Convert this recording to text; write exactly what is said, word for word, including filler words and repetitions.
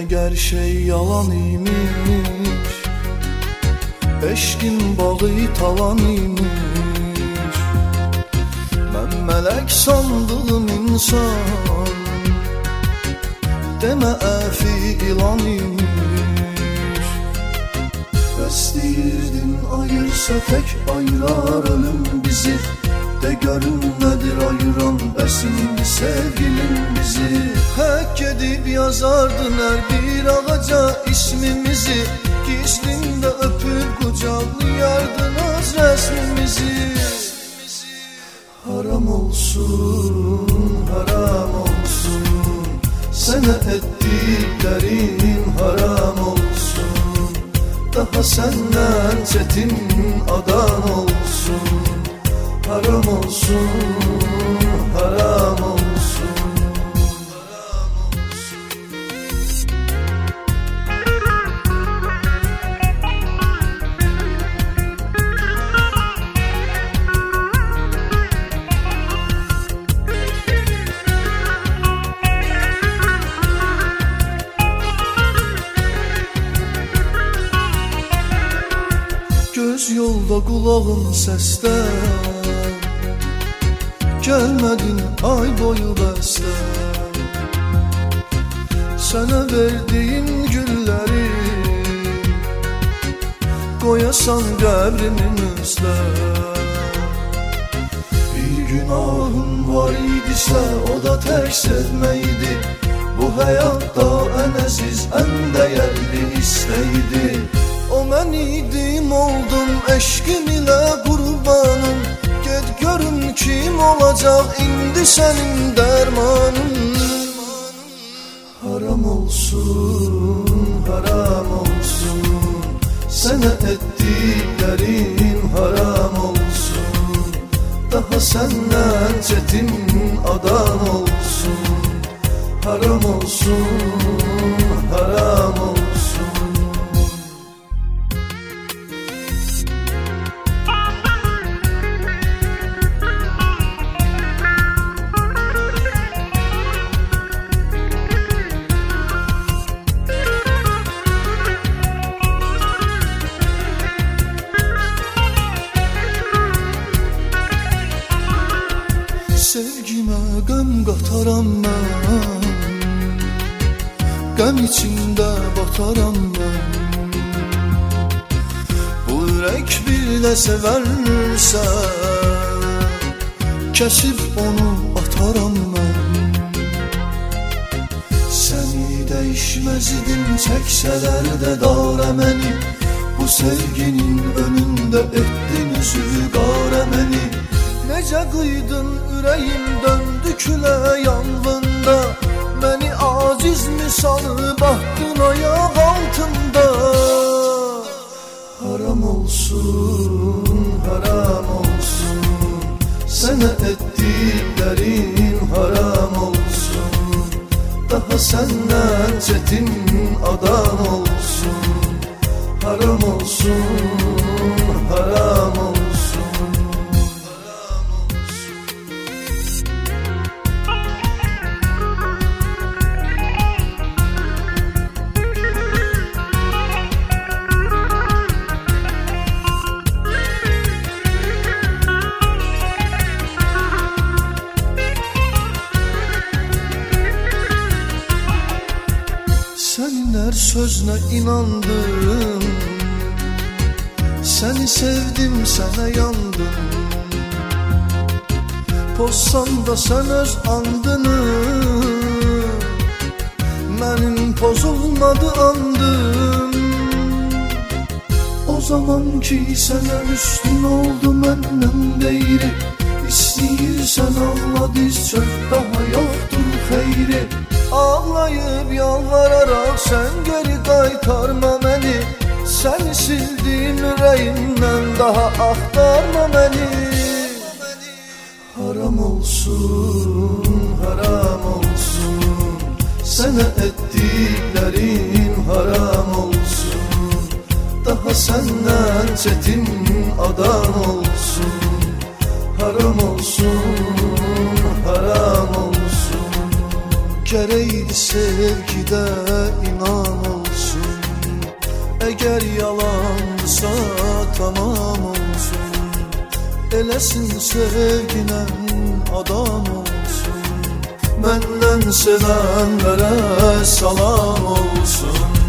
her şey yalan imiş, eşkin bağı talan imiş. Ben melek sandığım insan, deme efi ilan imiş. Bəstəyirdin ayırsa tek ayırar ölüm bizi, de görün nedir ayıran bəsindi sevgilim bizi. Hak gedib yazardın her bir ağaca ismimizi, gizlinde öpüp kucaklayardın az resmimizi. Haram olsun, haram olsun, sana ettiklerim haram olsun. Daha senden çetin adan olsun. Haram olsun, haram olsun. Göz yolda kulağım seste, gelmedin ay boyu bəstə. Sana verdiğim gülleri koyasan qəbrimin üstə. Bir günahım var idisə o da terk sevmeydi. Bu hayatta en aziz en değerli isteydi. O mən idim oldum eşkin ile kurbanım. Get görün kim olacak indi senin dermanın. Haram olsun, haram olsun, sana ettiklerim haram olsun. Daha senden çetin adan olsun. Haram olsun, haram olsun. Sevgime gəm qataram mən, qəm içində bataram mən. Bu ürək bir də sevərsə, kəsib onu ataram mən. Səni dəyişməz idim, çəksələr də dara məni. Bu sevginin önündə etdin üzü qara məni. Necə qıydın ürəyim döndü külə yanğında. Məni aciz misalı bahtın ayaq altında. Haram olsun, haram olsun, sana ettiklerim haram olsun. Daha senden çetin adan olsun. Haram olsun, haram olsun. Senin her sözüne inandım, seni sevdim, sana yandım. Pozsan da sen öz andını, benim pozulmadı andım. O zaman ki sana üstün oldu menden değeri. İstəyirsən ağla diz çök, daha yoktur xeyri. Ağlayıp yalvararak sen geri qaytarma məni. Səni sildim ürəyimdən, daha axtarma məni. Haram olsun, haram olsun, sana ettiklerim haram olsun. Daha senden çetin adan olsun. Haram olsun, haram olsun. Gərəkdi sevgidə inan olsun. Əgər yalansa tamam olsun. Eləsin sevginə adam olsun. Məndən sevənlərə salam olsun.